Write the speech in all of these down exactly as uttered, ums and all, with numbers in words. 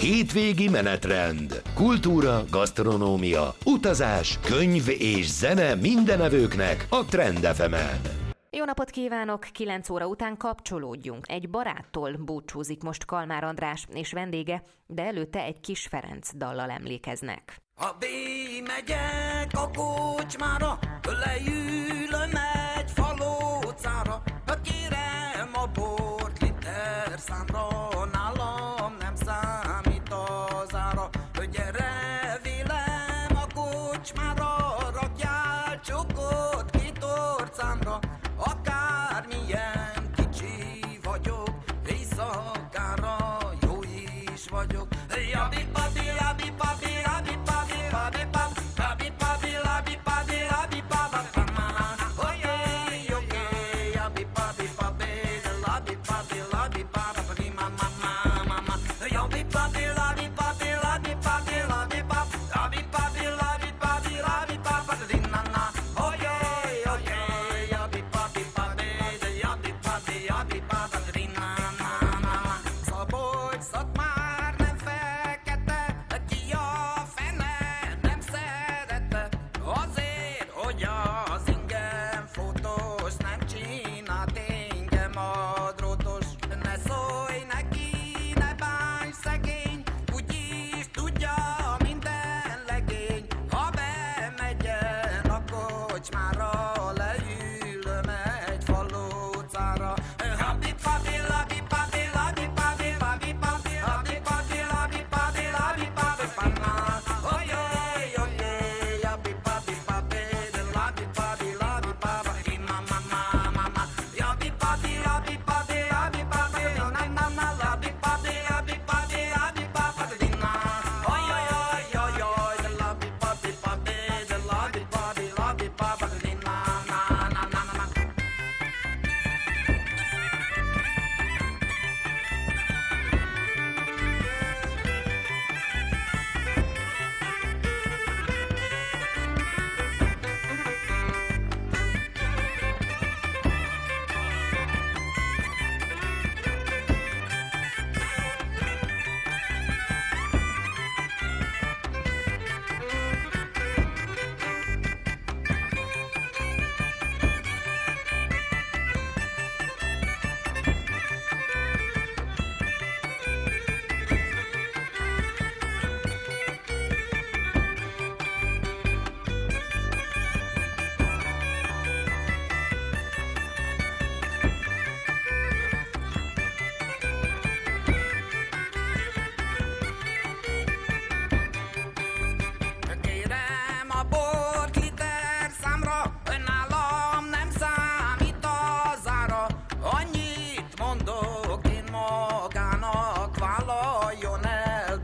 Hétvégi menetrend. Kultúra, gasztronómia, utazás, könyv és zene mindenevőknek a Trend ef emen. Jó napot kívánok! kilenc óra után kapcsolódjunk. Egy baráttól búcsúzik most Kalmár András és vendége, de előtte egy Kis Ferenc dallal emlékeznek. Ha megyek a kocsmára, leülöm egy falócára, kérem a bort liter számra, nálam nem számít az ára. Gyere vélem a kocsmára, rakjál csokot két orcámra, akármilyen kicsi vagyok, éjszakára jó is vagyok. Jabi papi, jabi papi, jabi papi, jabi papi, jabi papi, jabi papi, jabi papi, oye, oye, jabi papi, papi, jabi papi, jabi papi, mama, mama, jabi papi, jabi papi, jabi papi, jabi papi, jabi papi, jabi papi, jabi papi, nana, oye, oye, jabi papi, papi, jabi papi, jabi papi, nana, Szabolcs, Szatmár nem fekete, ki a fene nem szerette, azért, hogy az ingem fotós nem csinált engem a drótos. Ne szólj neki, ne bánj szegény, úgyis tudja minden legény, ha bemegyen a kocsmára, leülöm egy falócára. Habi papi, labi papi, labi papi, labi papi, labi papi, labi papi, labi papi, panna, oye, oye, labi papi, papi, labi papi, labi papi, mama, mama, labi papi, labi papi, labi papi, na na na, labi papi, labi papi, labi papi, na, oye, oye, oye, labi papi, papi, labi papi, labi papi, na na na na na. Kérem a bort liter számra, nálam nem számít az ára, annyit mondok én magának, vállaljon el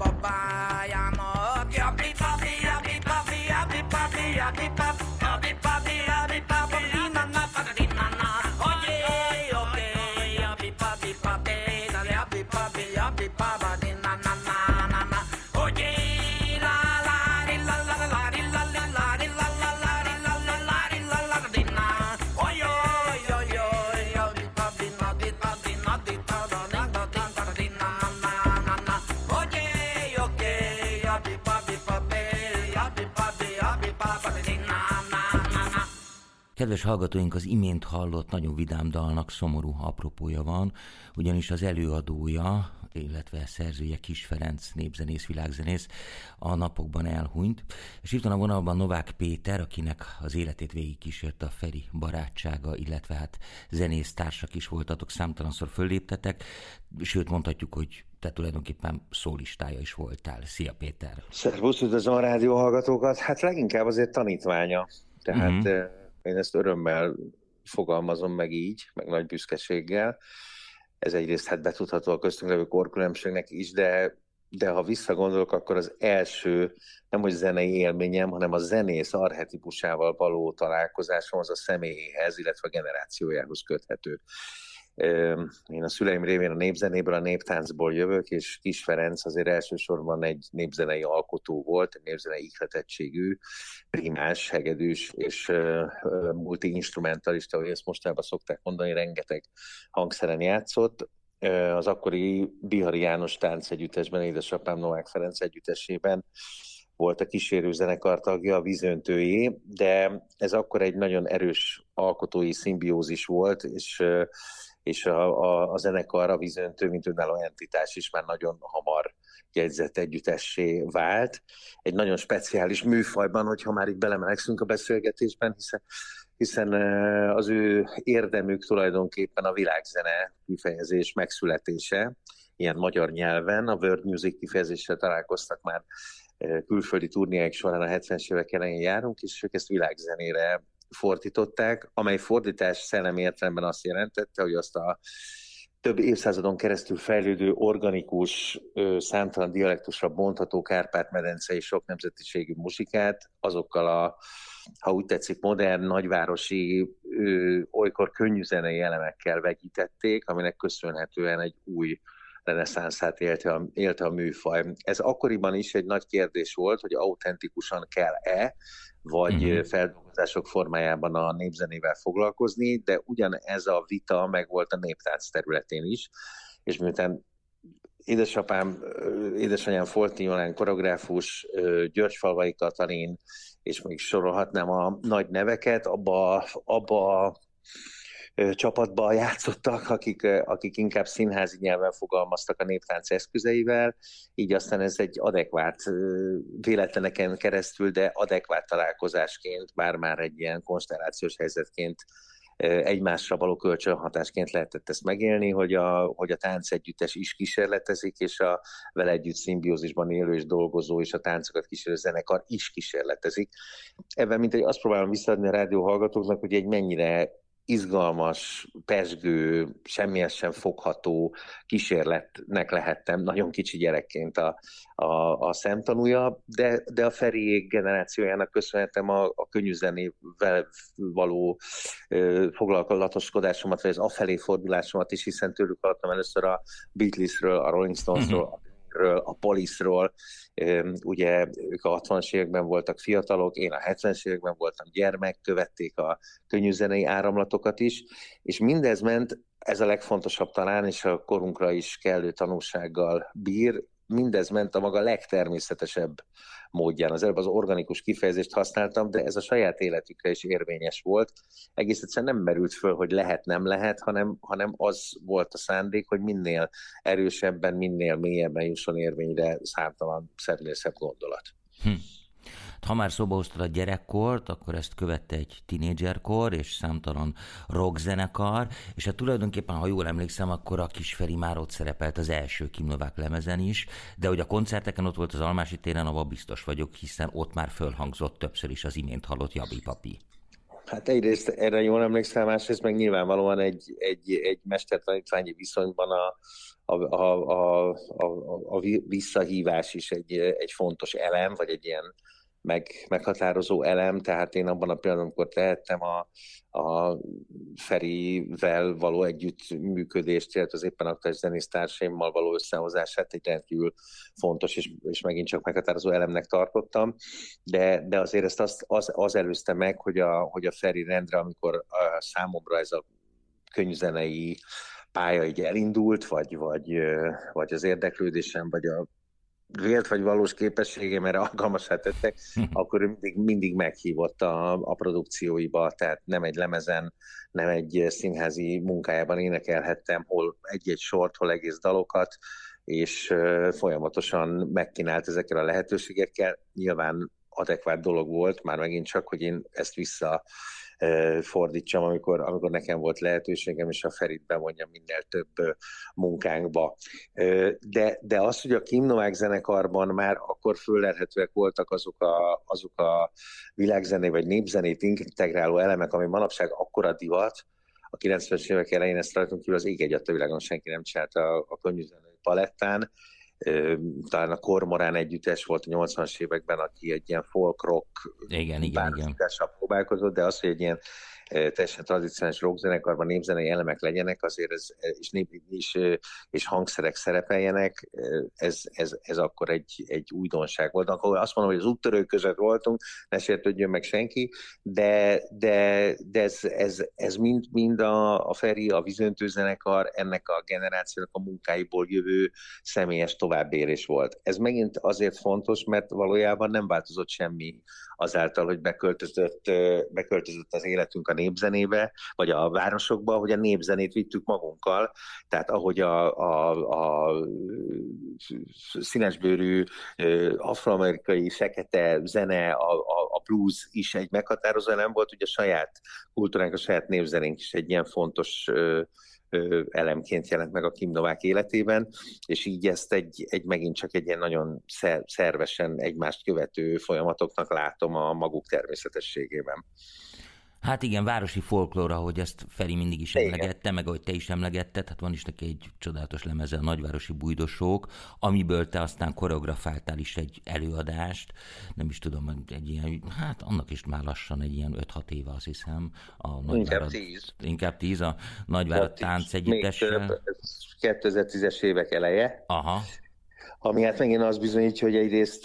babájának. Jabi papi, jabi papi, jabi papi, jabi papi, jabi papi, jabi papi, nana, nana, oye, oye, jabi papi, papi, jabi papi, jabi papi, nana, nana, oye, la la ri la la la ri la la la ri la la la ri la la la ri la la ri na, oye, oye, oye, jabi papi, nabi papi, nabi papi, nana, nana, nana, nana, oye, oye, jabi papi, papi, jabi papi, jabi papi, nana, nana. Kedves hallgatóink, az imént hallott nagyon vidám dalnak szomorú apropója van, ugyanis az előadója, illetve szerzője Kis Ferenc, népzenész, világzenész a napokban elhunyt. És itt van a vonalban Novák Péter, akinek az életét végigkísérte a Feri barátsága, illetve hát zenész társak is voltatok, számtalanszor fölléptetek, sőt mondhatjuk, hogy te tulajdonképpen szólistája is voltál. Szia Péter! Szervusz, üdvözlöm a rádió hallgatókat! Hát leginkább azért tanítványa, tehát uh-huh. én ezt örömmel fogalmazom meg így, meg nagy büszkeséggel. Ez egyrészt hát betudható a köztünk levő korkülönbségnek is, de, de ha visszagondolok, akkor az első nem hogy zenei élményem, hanem a zenész archetipusával való találkozásom az a személyéhez, illetve a generációjához köthető. Én a szüleim révén a népzenéből, a néptáncból jövök, és Kis Ferenc azért elsősorban egy népzenei alkotó volt, egy népzenei ihletettségű, primás, hegedűs és uh, multi-instrumentalista, ahogy ezt mostában szokták mondani, rengeteg hangszeren játszott. az akkori Bihari János táncegyüttesben, édesapám Novák Ferenc együttesében volt a kísérőzenekar tagja, a vízöntőjé, de ez akkor egy nagyon erős alkotói szimbiózis volt, és, és a, a, a zenekar, a vízöntő, mint önálló entitás is már nagyon hamar jegyzett együttessé vált. Egy nagyon speciális műfajban, hogyha már itt belemelegszünk a beszélgetésben, hiszen, hiszen az ő érdemük tulajdonképpen a világzene kifejezés megszületése, ilyen magyar nyelven, a world music kifejezéssel találkoztak már külföldi turnéák során, a hetvenes évek elején járunk, és ők ezt világzenére fordították, amely fordítás szellemi értelemben azt jelentette, hogy azt a több évszázadon keresztül fejlődő, organikus, számtalan dialektusra bontható Kárpát-medencei sok nemzetiségű muzsikát azokkal a, ha úgy tetszik, modern, nagyvárosi, olykor könnyű zenei elemekkel vegyítették, aminek köszönhetően egy új reneszánszát élte a, élte a műfaj. Ez akkoriban is egy nagy kérdés volt, hogy autentikusan kell-e, vagy uh-huh. feldolgozások formájában a népzenével foglalkozni, de ugyanez a vita megvolt a néptánc területén is, és miután édesapám, édesanyám Folti Jolán koreográfus, Györgyfalvai Katalin, és még sorolhatnám a nagy neveket, abba, abba csapatban játszottak, akik, akik inkább színházi nyelven fogalmaztak a néptánc eszközeivel, így aztán ez egy adekvát, véletleneken keresztül, de adekvát találkozásként, bár már egy ilyen konstellációs helyzetként, egymásra való kölcsönhatásként lehetett ezt megélni, hogy a, hogy a táncegyüttes is kísérletezik, és a vele együtt szimbiózisban élő és dolgozó, és a táncokat kísérő zenekar is kísérletezik. Ebben mint egy azt próbálom visszaadni a rádió hallgatóknak, hogy egy mennyire izgalmas, pezsgő, semmihez sem fogható kísérletnek lehettem nagyon kicsi gyerekként a, a, a szemtanúja, de, de a Feriék generációjának köszönhetem a, a könnyű zenével való ö, foglalkozatoskodásomat, vagy az afelé fordulásomat is, hiszen tőlük hallottam először a Beatlesről, a Rolling Stonesról, uh-huh. a Police-ról, ugye ők a hatvanas években voltak fiatalok, én a hetvenes években voltam gyermek, követték a könnyűzenei áramlatokat is, és mindez ment, ez a legfontosabb talán, és a korunkra is kellő tanulsággal bír, mindez ment a maga legtermészetesebb módján. Az előbb az organikus kifejezést használtam, de ez a saját életükre is érvényes volt. Egész egyszerűen nem merült föl, hogy lehet, nem lehet, hanem, hanem az volt a szándék, hogy minél erősebben, minél mélyebben jusson érvényre számtalan szebbnél szebb gondolat. Hm. Ha már szóba hoztad a gyerekkort, akkor ezt követte egy tinédzserkor és számtalan rockzenekar, és hát tulajdonképpen, ha jól emlékszem, akkor a Kis-Feri már ott szerepelt az első Kim Novák lemezen is, de hogy a koncerteken ott volt az Almási téren, abban biztos vagyok, hiszen ott már fölhangzott többször is az imént hallott Jabi Papi. Hát egyrészt erre jól emlékszem, másrészt meg nyilvánvalóan egy, egy, egy mestertanítványi viszonyban a, a, a, a, a, a visszahívás is egy, egy fontos elem, vagy egy ilyen meg, meghatározó elem, tehát én abban a pillanatban, amikor tehettem a, a Ferivel való együttműködést, illetve az éppen aktuális zenésztársaimmal való összehozását egy rendkívül fontos és, és megint csak meghatározó elemnek tartottam, de, de azért ezt az, az, az előzte meg, hogy a, hogy a Feri rendre, amikor a számomra ez a könnyűzenei pálya így elindult, vagy, vagy, vagy az érdeklődésem, vagy a vélt vagy valós képességem erre alkalmassá tettek, akkor ő mindig, mindig meghívott a, a produkcióiba, tehát nem egy lemezen, nem egy színházi munkájában énekelhettem, hol egy-egy sort, hol egész dalokat, és folyamatosan megkínált ezekkel a lehetőségekkel. Nyilván adekvát dolog volt, már megint csak, hogy én ezt vissza fordítsam, amikor, amikor nekem volt lehetőségem, és a Ferit bevonjam minél több munkánkba. De, de az, hogy a Kim Novák zenekarban már akkor fölelhetőek voltak azok a, azok a világzené vagy népzenét integráló elemek, ami manapság akkora divat, a kilencvenes évek elején ezt rajtunk kívül az ég egyet a világon senki nem csinálta a, a könnyűzenei palettán. Talán a Kormorán együttes volt a nyolcvanas években, aki egy ilyen folk rock igen, igen, igen. próbálkozott, de az, hogy egy ilyen teljesen tradicionális rockzenekarban népzenei elemek legyenek, azért ez, és, nép, és, és hangszerek szerepeljenek, ez, ez, ez akkor egy, egy újdonság volt. Akkor azt mondom, hogy az úttörők között voltunk, ne sértődjön meg senki, de, de, de ez, ez, ez mind, mind a, a Feri, a Vízöntő zenekar, ennek a generációnak a munkáiból jövő személyes továbbélés volt. Ez megint azért fontos, mert valójában nem változott semmi azáltal, hogy beköltözött, beköltözött az életünk a népzenébe, vagy a városokba, hogy a népzenét vittük magunkkal. Tehát ahogy a, a, a színesbőrű afroamerikai fekete zene, a, a, a blues is egy meghatározó nem volt, ugye a saját kultúránk, a saját népzenénk is egy ilyen fontos elemként jelent meg a Kim Novák életében, és így ezt egy, egy megint csak egy ilyen nagyon szervesen egymást követő folyamatoknak látom a maguk természetességében. Hát igen, városi folklóra, ahogy ezt Feri mindig is emlegette, meg ahogy te is emlegetted, hát van is neki egy csodálatos lemeze, a Nagyvárosi Bújdosók, amiből te aztán koreografáltál is egy előadást, nem is tudom, egy ilyen, hát annak is már lassan egy ilyen öt-hat éve, azt hiszem. A Nagyvárad, inkább tíz. Inkább tíz, a Nagyvárad Tánc Együttessel. kétezer-tízes évek eleje. Aha. Ami hát megint azt bizonyítja, hogy egyrészt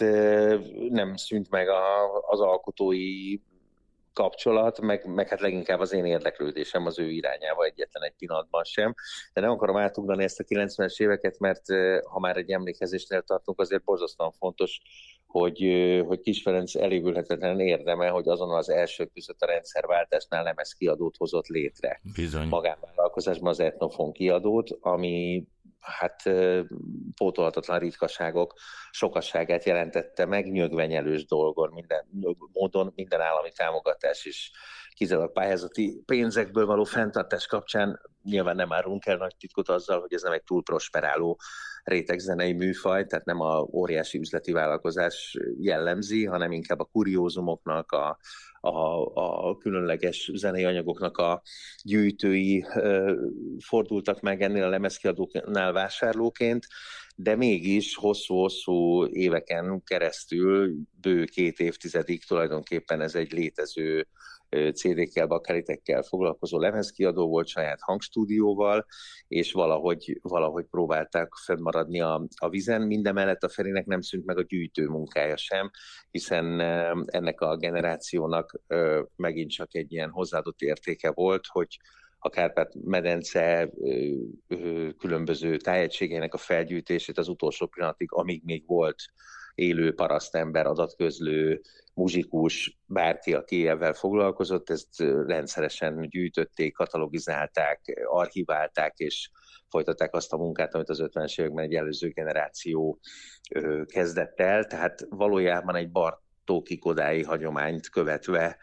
nem szűnt meg a, az alkotói kapcsolat, meg, meg hát leginkább az én érdeklődésem az ő irányába egyetlen egy pillanatban sem. De nem akarom átugrani ezt a kilencvenes éveket, mert ha már egy emlékezésnél tartunk, azért borzasztóan fontos, hogy, hogy Kiss Ferenc elévülhetetlen érdeme, hogy azon az elsők között a rendszerváltásnál lemezkiadót hozott létre. Bizony. Magánvállalkozásban az Etnofon kiadót, ami hát pótolhatatlan ritkaságok sokasságát jelentette meg, nyögvenyelős dolgon, minden módon, minden állami támogatás is kizárólag pályázati pénzekből való fenntartás kapcsán nyilván nem árulunk el nagy titkot azzal, hogy ez nem egy túl prosperáló rétegzenei műfaj, tehát nem a óriási üzleti vállalkozás jellemzi, hanem inkább a kuriózumoknak, a, a, a különleges zenei anyagoknak a gyűjtői ö, fordultak meg ennél a lemezkiadóknál vásárlóként, de mégis hosszú-hosszú éveken keresztül, bő két évtizedig tulajdonképpen ez egy létező cé dé-kkel, bakelitekkel foglalkozó lemezkiadó volt, saját hangstúdióval, és valahogy, valahogy próbálták fennmaradni a, a vizen. Mindemellett a Ferinek nem szűnt meg a gyűjtő munkája sem, hiszen ennek a generációnak megint csak egy ilyen hozzáadott értéke volt, hogy a Kárpát-medence különböző tájegységeinek a felgyűjtését az utolsó pillanatig, amíg még volt élő parasztember, adatközlő, muzsikus, bárki, aki ebben foglalkozott, ezt rendszeresen gyűjtötték, katalogizálták, archiválták, és folytatták azt a munkát, amit az ötvenes években egy előző generáció kezdett el. Tehát valójában egy Bartóki Kodályi hagyományt követve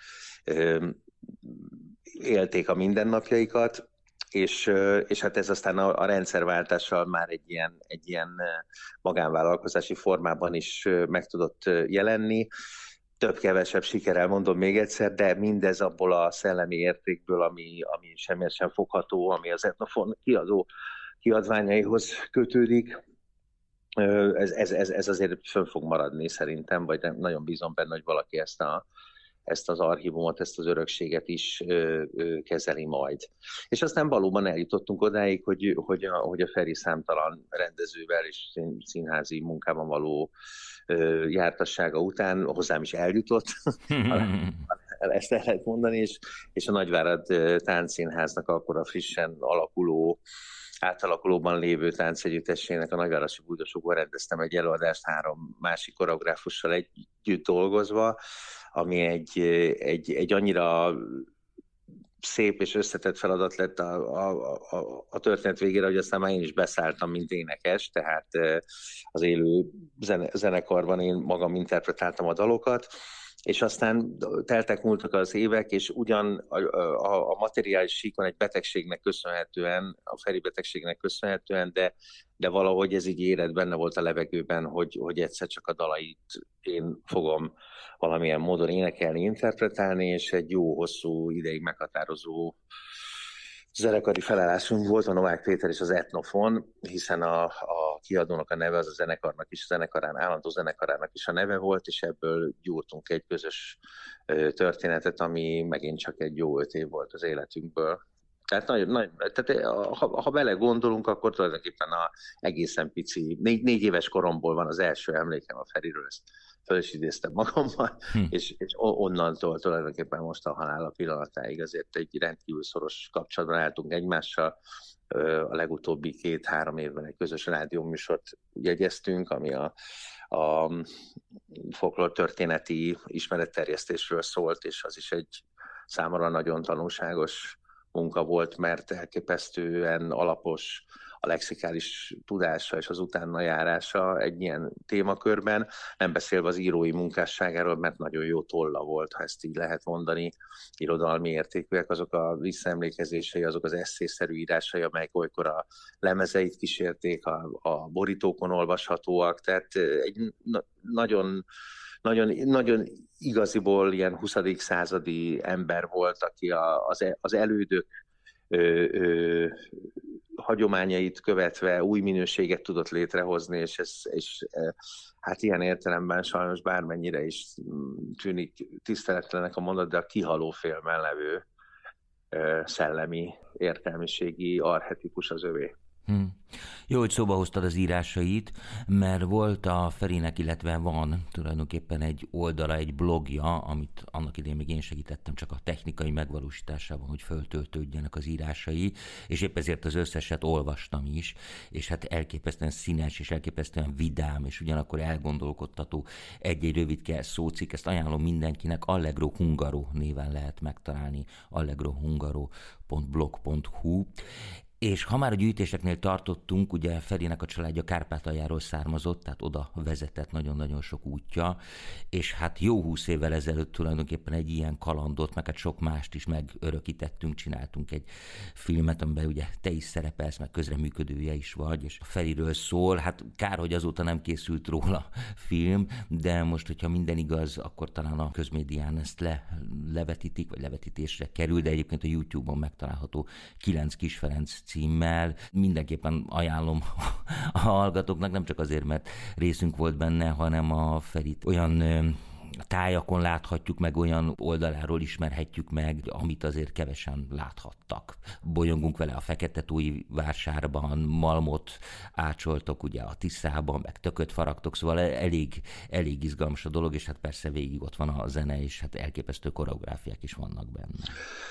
élték a mindennapjaikat, és, és hát ez aztán a, a rendszerváltással már egy ilyen, egy ilyen magánvállalkozási formában is meg tudott jelenni. Több-kevesebb sikerrel mondom még egyszer, de mindez abból a szellemi értékből, ami, ami semmiért sem fogható, ami az Etnofon kiadó kiadványaihoz kötődik. Ez, ez, ez, ez azért fönn fog maradni szerintem, vagy nem, nagyon bízom benne, hogy valaki ezt a ezt az archívumot, ezt az örökséget is ö, ö, kezeli majd. És aztán valóban eljutottunk odáig, hogy, hogy, a, hogy a Feri számtalan rendezővel és színházi munkában való ö, jártassága után hozzám is eljutott, ezt el lehet mondani, és, és a Nagyvárad Táncszínháznak akkor a frissen alakuló, átalakulóban lévő táncegyüttessének, a Nagyvárosi Bújdosókban rendeztem egy előadást három másik koreográfussal együtt dolgozva, ami egy, egy, egy annyira szép és összetett feladat lett a, a, a, a történet végére, hogy aztán már én is beszálltam, mint énekes, tehát az élő zene, zenekarban én magam interpretáltam a dalokat, és aztán teltek múltak az évek, és ugyan a, a, a materiális síkon egy betegségnek köszönhetően, a Feri betegségnek köszönhetően, de, de valahogy ez így érett, benne volt a levegőben, hogy, hogy egyszer csak a dalait én fogom valamilyen módon énekelni, interpretálni, és egy jó, hosszú ideig meghatározó zenekari felállásunk volt, a Novák Péter és az Etnofon, hiszen a, a kiadónak a neve az a zenekarnak is, a zenekarán, állandó zenekarának is a neve volt, és ebből gyúrtunk egy közös történetet, ami megint csak egy jó öt év volt az életünkből. Tehát, nagyon, nagyon, tehát ha, ha bele gondolunk, akkor tulajdonképpen a egészen pici, négy, négy éves koromból van az első emlékem a Feriről, ezt föl is idéztem magammal, hm. és, és onnantól tulajdonképpen most a halála pillanatáig azért egy rendkívül szoros kapcsolatban álltunk egymással. A legutóbbi két-három évben egy közös rádióműsort jegyeztünk, ami a, a folklór történeti ismeretterjesztésről szólt, és az is egy számomra nagyon tanulságos munka volt, mert elképesztően alapos a lexikális tudása és az utána járása egy ilyen témakörben, nem beszélve az írói munkásságáról, mert nagyon jó tolla volt, ha ezt így lehet mondani, irodalmi értékűek, azok a visszaemlékezései, azok az esszészerű írásai, amelyek olykor a lemezeit kísérték, a, a borítókon olvashatóak, tehát egy na- nagyon Nagyon, nagyon igaziból ilyen huszadik századi ember volt, aki a, az, az elődök ö, ö, hagyományait követve új minőséget tudott létrehozni, és, ez, és hát ilyen értelemben sajnos bármennyire is tűnik tiszteletlenek a mondat, de a kihaló félben levő ö, szellemi, értelmiségi archetipus az övé. Hmm. Jó, hogy szóba hoztad az írásait, mert volt a Ferinek, illetve van tulajdonképpen egy oldala, egy blogja, amit annak idején még én segítettem csak a technikai megvalósításában, hogy föltöltődjenek az írásai, és épp ezért az összeset olvastam is, és hát elképesztően színes, és elképesztően vidám, és ugyanakkor elgondolkodtató egy-egy rövidke szócikk, ezt ajánlom mindenkinek, Allegro Hungaro néven lehet megtalálni, allegrohungaro pont blog pont hu. És ha már a gyűjtéseknél tartottunk, ugye Ferinek a családja Kárpátaljáról származott, tehát oda vezetett nagyon-nagyon sok útja, és hát jó húsz évvel ezelőtt tulajdonképpen egy ilyen kalandot, meg hát sok mást is megörökítettünk, csináltunk egy filmet, amiben ugye te is szerepelsz, meg közreműködője is vagy, és a Feriről szól, hát kár, hogy azóta nem készült róla film, de most, hogyha minden igaz, akkor talán a közmédián ezt le, levetítik, vagy levetítésre kerül, de egyébként a YouTube-on megtalálható Kilenc Kis Ferenc címmel. Mindenképpen ajánlom a hallgatóknak, nem csak azért, mert részünk volt benne, hanem a Ferit olyan tájakon láthatjuk meg, olyan oldaláról ismerhetjük meg, amit azért kevesen láthattak. Bolyongunk vele a Feketetói vásárban, malmot ácsoltok ugye a Tiszában, meg tököt faragtok, szóval elég, elég izgalmas a dolog, és hát persze végig ott van a zene, és hát elképesztő koreográfiák is vannak benne.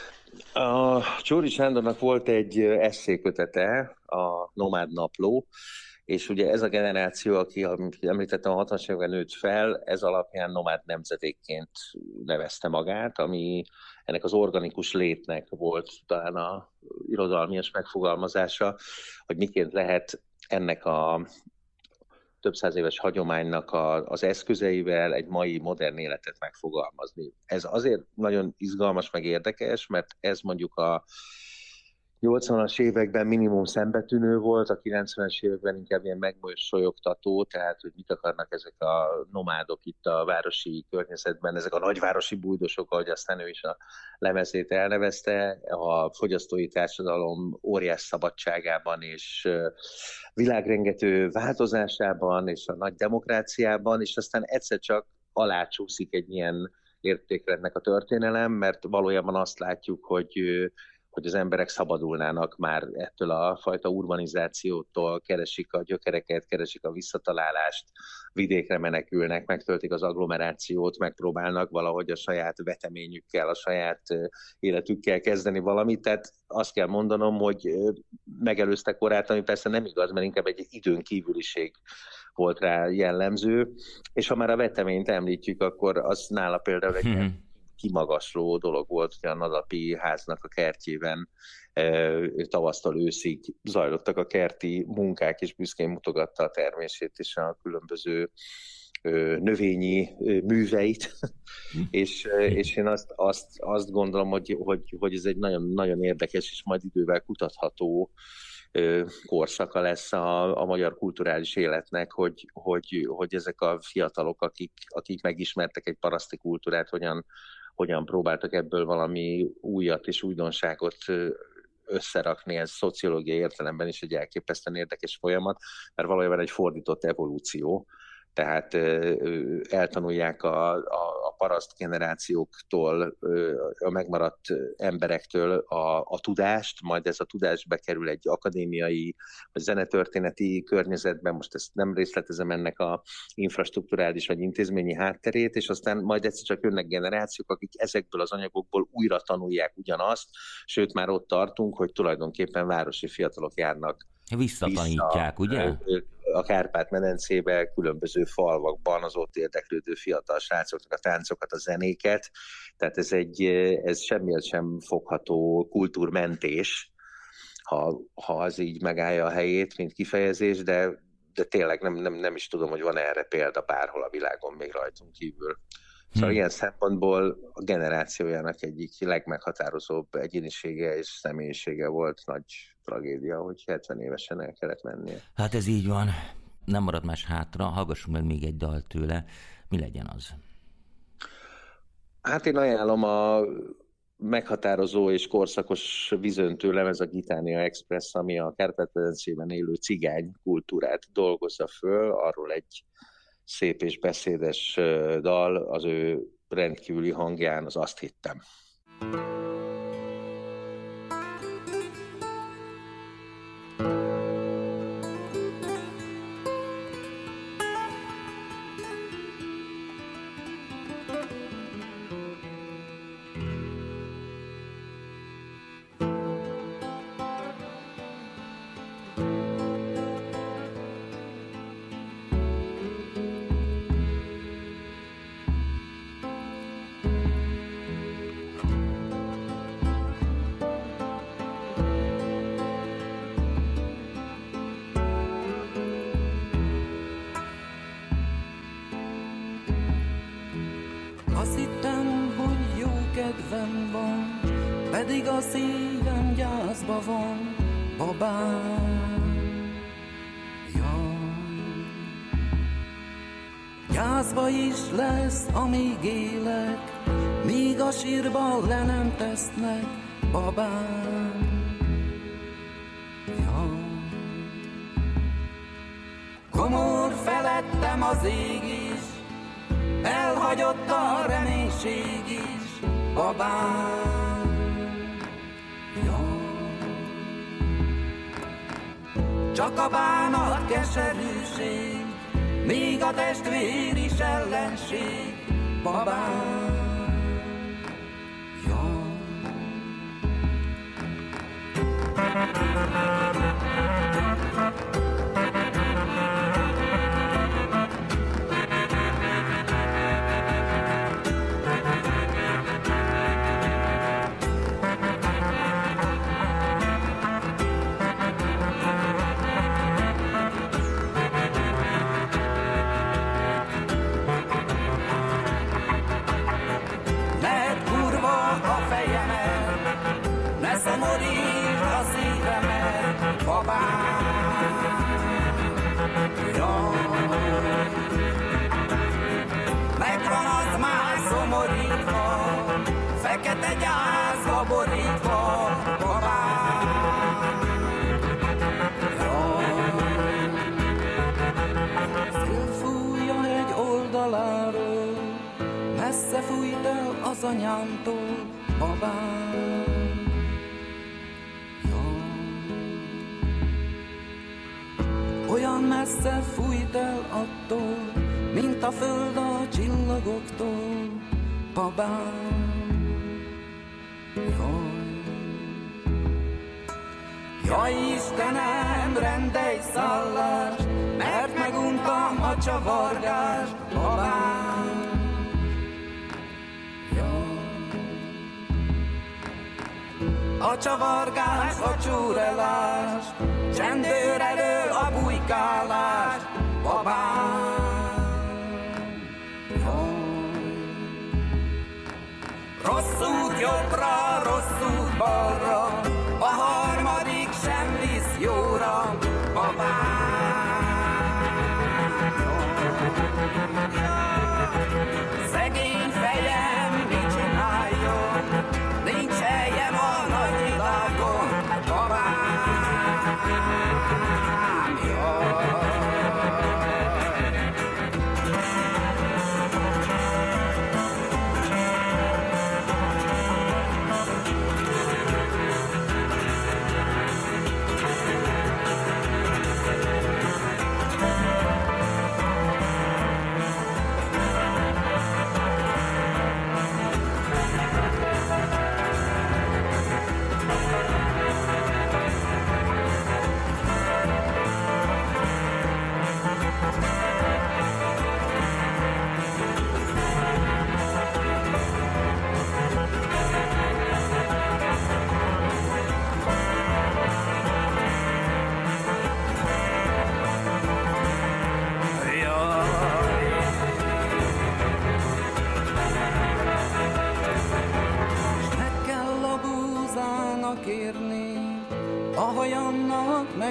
A Csóri Sándornak volt egy esszékötete, a Nomád Napló, és ugye ez a generáció, aki, amit említettem, a hatvanas években nőtt fel, ez alapján nomád nemzedékként nevezte magát, ami ennek az organikus létnek volt talán a irodalmias megfogalmazása, hogy miként lehet ennek a több száz éves hagyománynak a, az eszközeivel egy mai modern életet megfogalmazni. Ez azért nagyon izgalmas meg érdekes, mert ez mondjuk a nyolcvanas években minimum szembetűnő volt, a kilencvenes években inkább ilyen megmosolyogtató, tehát hogy mit akarnak ezek a nomádok itt a városi környezetben, ezek a nagyvárosi bújdosok, ahogy aztán ő is a lemezét elnevezte, a fogyasztói társadalom óriás szabadságában és világrengető változásában és a nagy demokráciában, és aztán egyszer csak alácsúszik egy ilyen értékrendnek a történelem, mert valójában azt látjuk, hogy hogy az emberek szabadulnának már ettől a fajta urbanizációtól, keresik a gyökereket, keresik a visszatalálást, vidékre menekülnek, megtöltik az agglomerációt, megpróbálnak valahogy a saját veteményükkel, a saját életükkel kezdeni valamit. Tehát azt kell mondanom, hogy megelőzte korát, ami persze nem igaz, mert inkább egy időn kívüliség volt rá jellemző. És ha már a veteményt említjük, akkor az nála például egy hmm. kimagasló dolog volt, hogy a Nadapi háznak a kertjében tavasztól őszig zajlottak a kerti munkák, és büszkén mutogatta a termését és a különböző növényi műveit, és, és én azt, azt, azt gondolom, hogy, hogy, hogy ez egy nagyon, nagyon érdekes és majd idővel kutatható korszaka lesz a, a magyar kulturális életnek, hogy, hogy, hogy ezek a fiatalok, akik, akik megismertek egy paraszti kultúrát, hogyan hogyan próbáltak ebből valami újat és újdonságot összerakni, ez szociológiai értelemben is egy elképesztően érdekes folyamat, mert valójában egy fordított evolúció, tehát eltanulják a, a, a paraszt generációktól, a megmaradt emberektől a, a tudást, majd ez a tudás bekerül egy akadémiai vagy zenetörténeti környezetben, most ezt nem részletezem ennek a infrastrukturális vagy intézményi hátterét, és aztán majd egyszer csak jönnek generációk, akik ezekből az anyagokból újra tanulják ugyanazt, sőt már ott tartunk, hogy tulajdonképpen városi fiatalok járnak visszatanítják, vissza, ugye? A Kárpát-medencébe, különböző falvakban az ott érdeklődő fiatal srácoknak a táncokat, a zenéket. Tehát ez, egy, ez semmivel sem fogható kultúrmentés, ha, ha az így megállja a helyét, mint kifejezés, de, de tényleg nem, nem, nem is tudom, hogy van erre példa bárhol a világon még rajtunk kívül. Szóval hmm. ilyen szempontból a generációjának egyik legmeghatározóbb egyénisége és személyisége volt, nagy tragédia, hogy hetven évesen el kellett mennie. Hát ez így van. Nem marad más hátra, hallgassunk meg még egy dal tőle. Mi legyen az? Hát én ajánlom a meghatározó és korszakos vízöntő lemez, a Gitánia Express, ami a Kárpát-medencében élő cigány kultúrát dolgozza föl, arról egy szép és beszédes dal, az ő rendkívüli hangján, az Azt hittem. Azt hittem, hogy jó kedvem van, pedig a szívem gyászba van, babám. Jaj. Gyászba is lesz, amíg élek, míg a sírba le nem tesznek, babám. Jaj. Komor felettem az ég is, elhagyott a reménység is, babám. Jaj. Csak a bánat keserűség, míg a testvér is ellenség, babám. Jaj. Szomorítsd a szívemet, babám. Jaj. Megvan az már szomorítva, fekete gyászba borítva, babám. Jaj. Szél fúj a hegy oldaláról, messze fújt el az anyámtól, babám. Olyan messze fújt el attól, mint a föld a csillagoktól, babám. Jaj. Jaj, Istenem, rendelj szállást, mert meguntam a csavargást, babám. Jaj. A csavargás, a csúrelást, csendőr elől a bujkálást, babám. Jaj. Rossz út jobbra, rossz út balra, a harmadik sem visz jóra, babám. Jaj. Szegény fejem, mit csináljon, nincs helyem a nagy világon,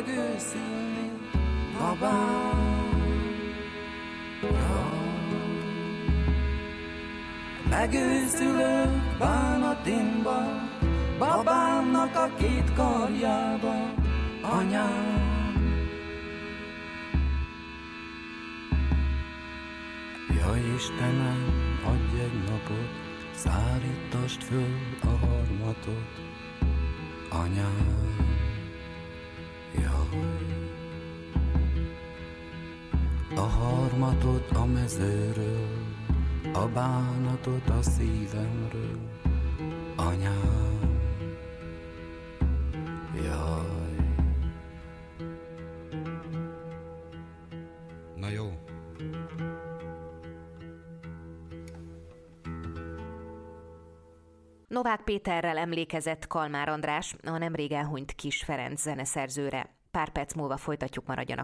megőszülni, babám. Ja. Megőszülök bánatimba, babámnak a két karjába, anyám. Ja Istenem, adj egy napot, szárítasd föl a harmatot, anyám. Jaj. A harmatot a mezőről, a bánatot a szívemről, anyám. Jaj. Na jó. Novák Péterrel emlékezett Kalmár András, a nemrég elhunyt Kiss Ferenc zeneszerzőre. Pár perc múlva folytatjuk, maradjanak